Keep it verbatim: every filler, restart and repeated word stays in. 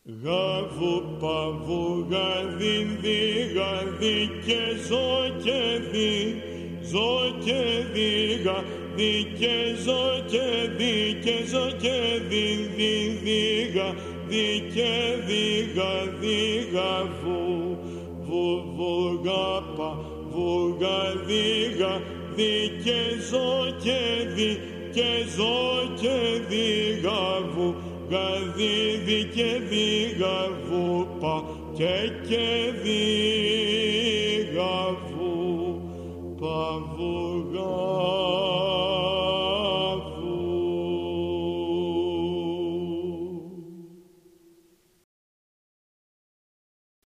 Γαβου παβου γαδιν δι γαδι και ζω και δι, ζω και δι γαδι και ζω και δι και ζω και δι δι δι γαδι και δι γαδι γαβου βου βου γαπα βου γαδι γαδι και ζω και δι και ζω και δι γαβου γαδι δι και δι γαβου πα και και δι γαβου παβου γα